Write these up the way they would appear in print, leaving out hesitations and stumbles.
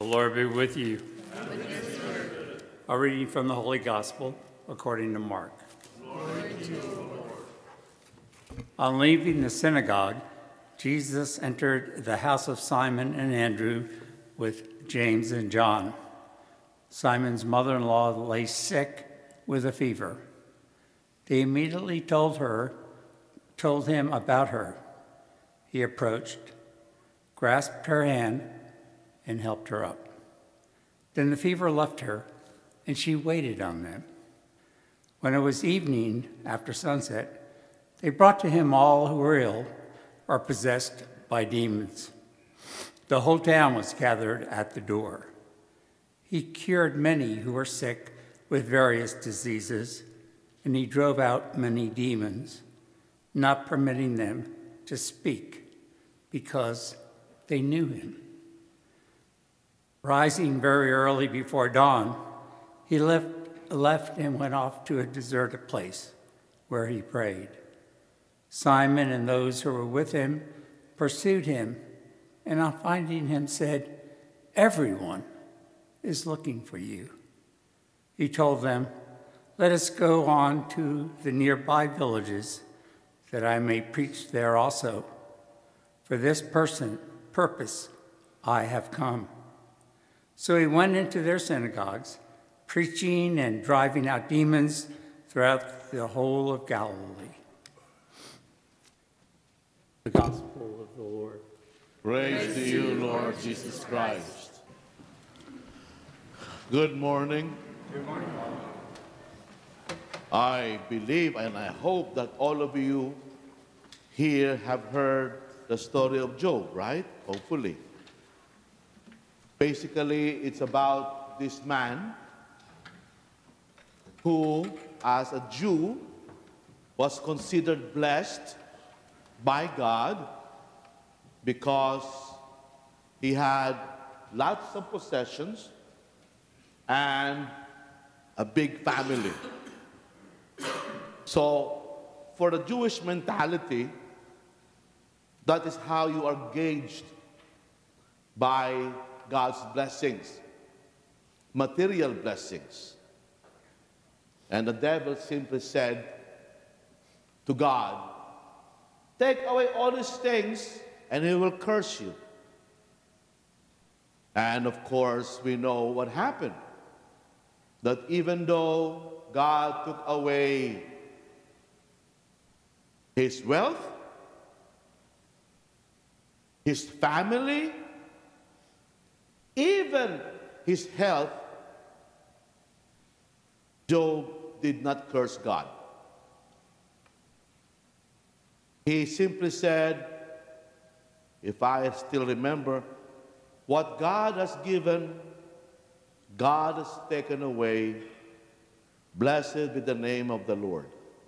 The Lord be with you. A reading from the Holy Gospel according to Mark. Glory to you, Lord. On leaving the synagogue, Jesus entered the house of Simon and Andrew with James and John. Simon's mother-in-law lay sick with a fever. They immediately told him about her. He approached, grasped her hand, and helped her up. Then the fever left her, and she waited on them. When it was evening, after sunset, they brought to him all who were ill or possessed by demons. The whole town was gathered at the door. He cured many who were sick with various diseases, and he drove out many demons, not permitting them to speak because they knew him. Rising very early before dawn, he left and went off to a deserted place where he prayed. Simon and those who were with him pursued him, and on finding him said, "Everyone is looking for you." He told them, "Let us go on to the nearby villages, that I may preach there also. For this purpose I have come." So he went into their synagogues, preaching and driving out demons throughout the whole of Galilee. The Gospel of the Lord. Praise to you, Lord Jesus Christ. Good morning. Good morning. I believe and I hope that all of you here have heard the story of Job, right? Hopefully. Basically, it's about this man who, as a Jew, was considered blessed by God because he had lots of possessions and a big family. So, for the Jewish mentality, that is how you are gauged by God's blessings, material blessings. And the devil simply said to God, "Take away all these things and he will curse you." And of course, we know what happened. That even though God took away his wealth, his family, even his health, Job did not curse God. He simply said, if I still remember, what God has given, God has taken away. Blessed be the name of the Lord.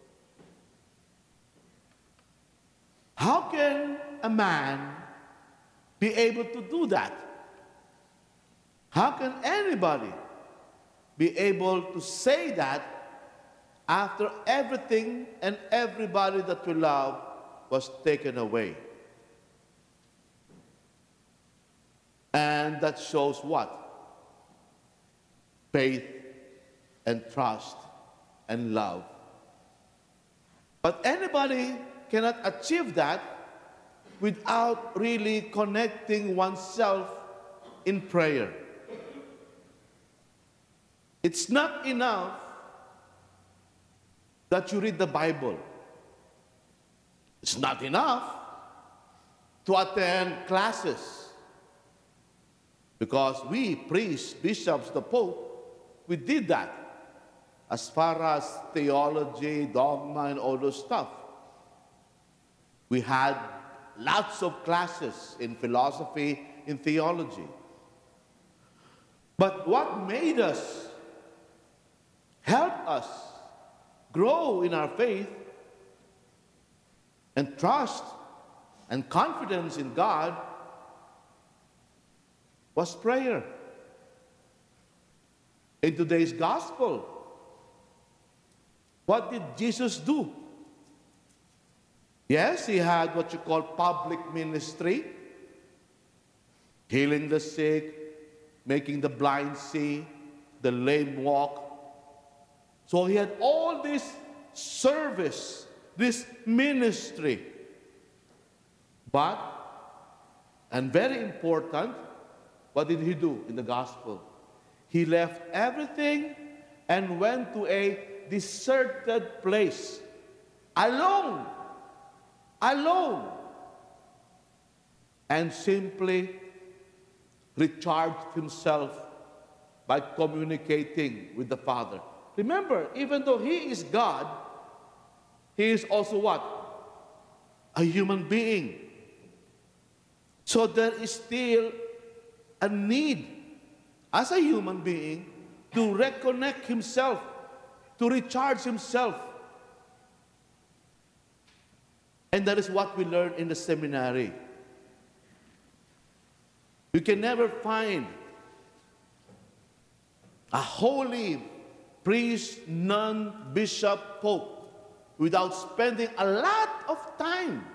How can a man be able to do that? How can anybody be able to say that after everything and everybody that we love was taken away? And that shows what? Faith and trust and love. But anybody cannot achieve that without really connecting oneself in prayer. It's not enough that you read the Bible. It's not enough to attend classes. Because we, priests, bishops, the Pope, we did that as far as theology, dogma, and all those stuff. We had lots of classes in philosophy, in theology. But what made us, help us grow in our faith and trust and confidence in God was prayer. In today's gospel, what did Jesus do? Yes, he had what you call public ministry, healing the sick, making the blind see, the lame walk. So he had all this service, this ministry. But, and very important, what did he do in the gospel? He left everything and went to a deserted place. Alone. Alone. And simply recharged himself by communicating with the Father. Remember, even though he is God, he is also what? A human being. So there is still a need as a human being to reconnect himself, to recharge himself. And that is what we learn in the seminary. You can never find a holy priest, nun, bishop, pope without spending a lot of time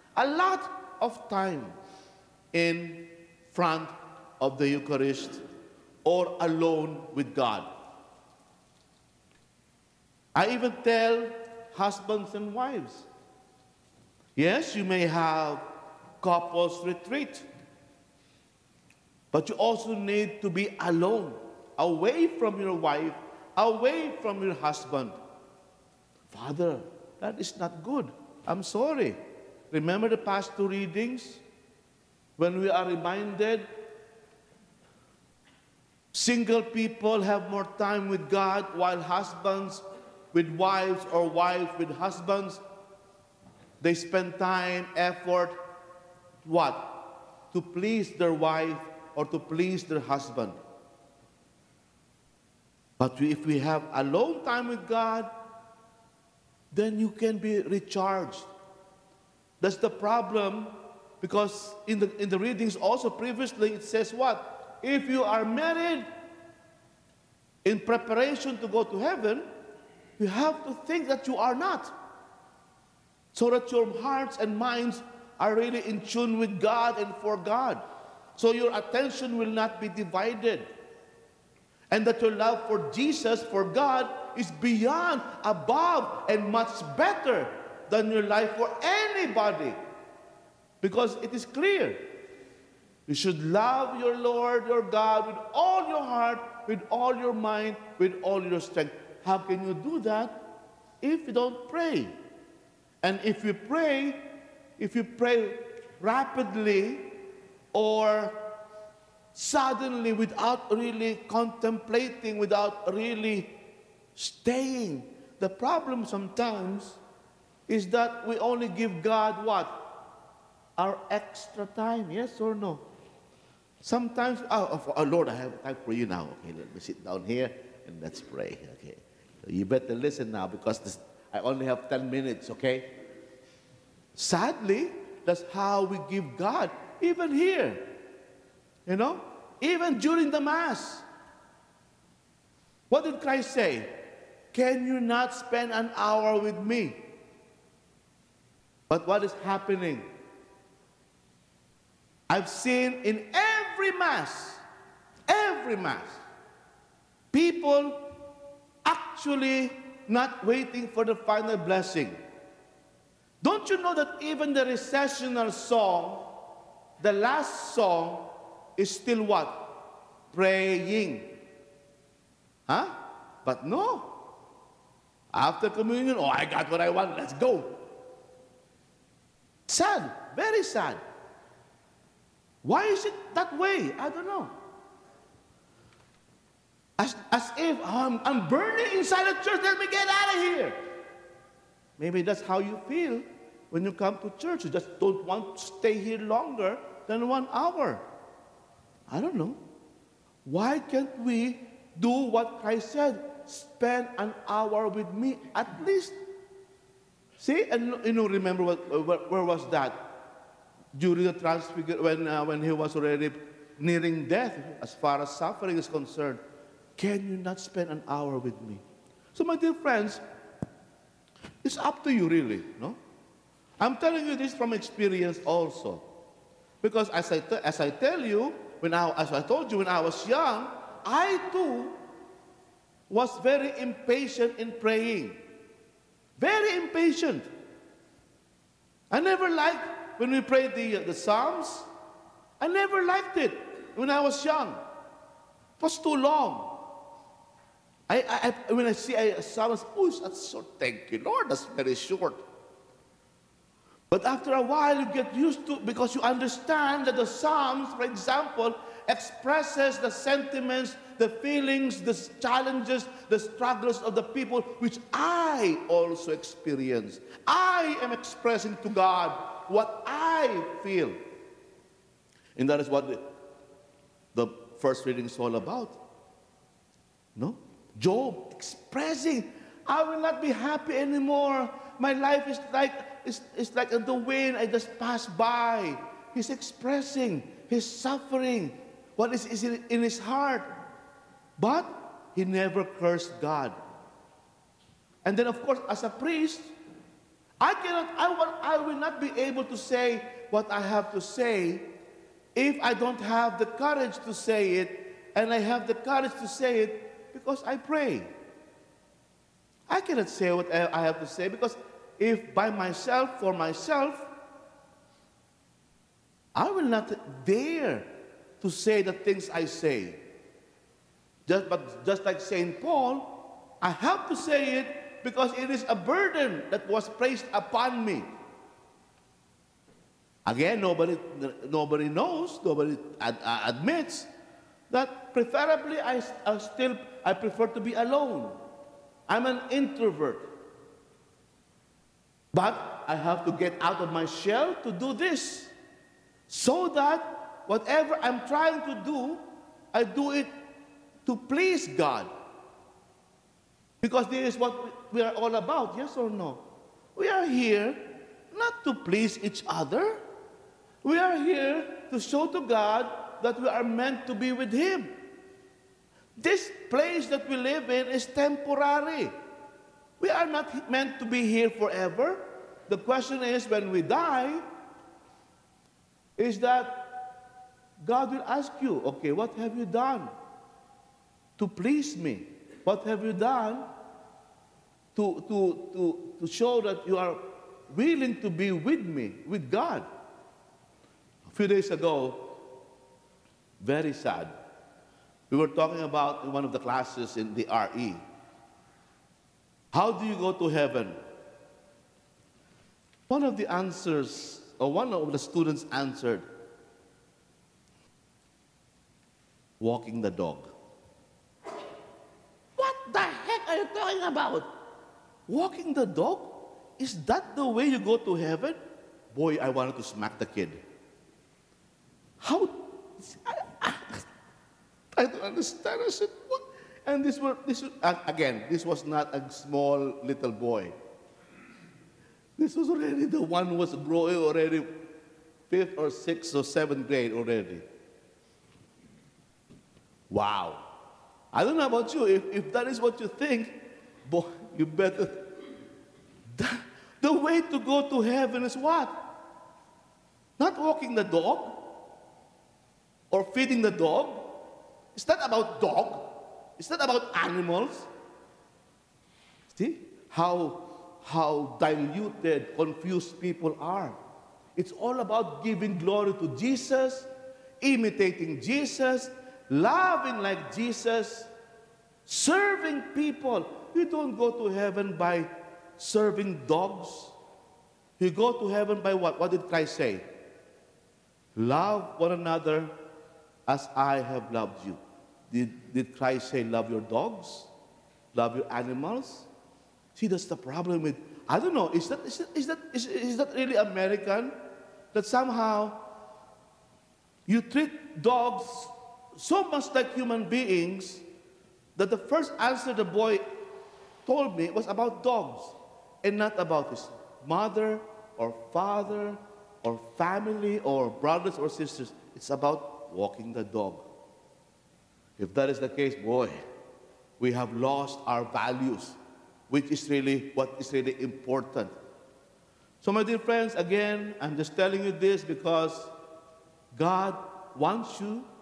in front of the Eucharist or alone with God. I even tell husbands and wives, yes, you may have couples retreat, but you also need to be alone, away from your wife, away from your husband. Father, that is not good. I'm sorry. Remember the past two readings? When we are reminded, single people have more time with God, while husbands with wives or wives with husbands, they spend time, effort, what? To please their wife or to please their husband. But if we have alone time with God, then you can be recharged. That's the problem, because in the readings also previously it says what? If you are married in preparation to go to heaven, you have to think that you are not, so that your hearts and minds are really in tune with God and for God. So your attention will not be divided. And that your love for Jesus, for God, is beyond, above, and much better than your life for anybody. Because it is clear. You should love your Lord, your God, with all your heart, with all your mind, with all your strength. How can you do that if you don't pray? And if you pray rapidly or suddenly without really contemplating, without really staying, the problem sometimes is that we only give God what? Our extra time, yes or no? Sometimes, Lord, I have time for you now. Okay, let me sit down here and let's pray. Okay, you better listen now because I only have 10 minutes, okay? Sadly, that's how we give God, even here. You know, even during the Mass. What did Christ say? Can you not spend an hour with me? But what is happening? I've seen in every Mass, people actually not waiting for the final blessing. Don't you know that even the recessional song, the last song, is still what? Praying. Huh? But no. After communion, oh, I got what I want, let's go. Sad, very sad. Why is it that way? I don't know. As if I'm burning inside the church, let me get out of here. Maybe that's how you feel when you come to church. You just don't want to stay here longer than 1 hour. I don't know. Why can't we do what Christ said? Spend an hour with me at least. See, and remember where was that? During the transfiguration, when he was already nearing death, as far as suffering is concerned. Can you not spend an hour with me? So, my dear friends, it's up to you, really. No, I'm telling you this from experience also, because as I tell you, as I told you, when I was young, I too was very impatient in praying. Very impatient. I never liked when we prayed the Psalms. I never liked it when I was young. It was too long. When I see a Psalm, oh, that's short. Thank you, Lord. That's very short. But after a while, you get used to, because you understand that the Psalms, for example, expresses the sentiments, the feelings, the challenges, the struggles of the people, which I also experience. I am expressing to God what I feel. And that is what the first reading is all about. No? Job expressing, I will not be happy anymore. My life is like the wind. I just pass by. He's expressing his suffering, what is in his heart. But he never cursed God. And then, of course, as a priest, I will not be able to say what I have to say if I don't have the courage to say it, and I have the courage to say it because I pray. I cannot say what I have to say because if by myself, for myself, I will not dare to say the things I say. Just like St. Paul, I have to say it because it is a burden that was placed upon me. Again, nobody knows, nobody admits that preferably I prefer to be alone. I'm an introvert. But I have to get out of my shell to do this, so that whatever I'm trying to do, I do it to please God. Because this is what we are all about, yes or no? We are here not to please each other. We are here to show to God that we are meant to be with Him. This place that we live in is temporary. We are not meant to be here forever. The question is, when we die, is that God will ask you, okay, what have you done to please me? What have you done to show that you are willing to be with me, with God? A few days ago, very sad, we were talking about in one of the classes in the RE. How do you go to heaven? One of the answers, or one of the students answered, walking the dog. What the heck are you talking about? Walking the dog? Is that the way you go to heaven? Boy, I wanted to smack the kid. How? I don't understand. I said, what? And this was not a small little boy. This was already the one who was growing already 5th or 6th or 7th grade already. Wow. I don't know about you. If that is what you think, boy, you better. The way to go to heaven is what? Not walking the dog or feeding the dog. It's not about dog. It's not about animals. See how diluted, confused people are. It's all about giving glory to Jesus, imitating Jesus, loving like Jesus, serving people. You don't go to heaven by serving dogs. You go to heaven by what? What did Christ say? Love one another as I have loved you. Did Christ say, love your dogs? Love your animals? See, that's the problem with, I don't know, is that really American? That somehow you treat dogs so much like human beings that the first answer the boy told me was about dogs and not about his mother or father or family or brothers or sisters. It's about walking the dog. If that is the case, boy, we have lost our values, which is really what is really important. So my dear friends, again, I'm just telling you this because God wants you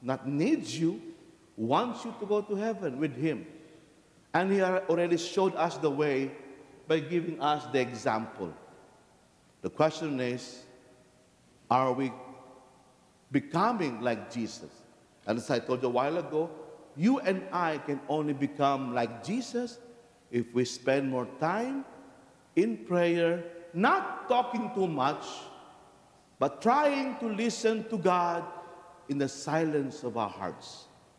not needs you, wants you to go to heaven with Him. And He already showed us the way by giving us the example. The question is, are we becoming like Jesus? And as I told you a while ago, you and I can only become like Jesus if we spend more time in prayer, not talking too much, but trying to listen to God in the silence of our hearts.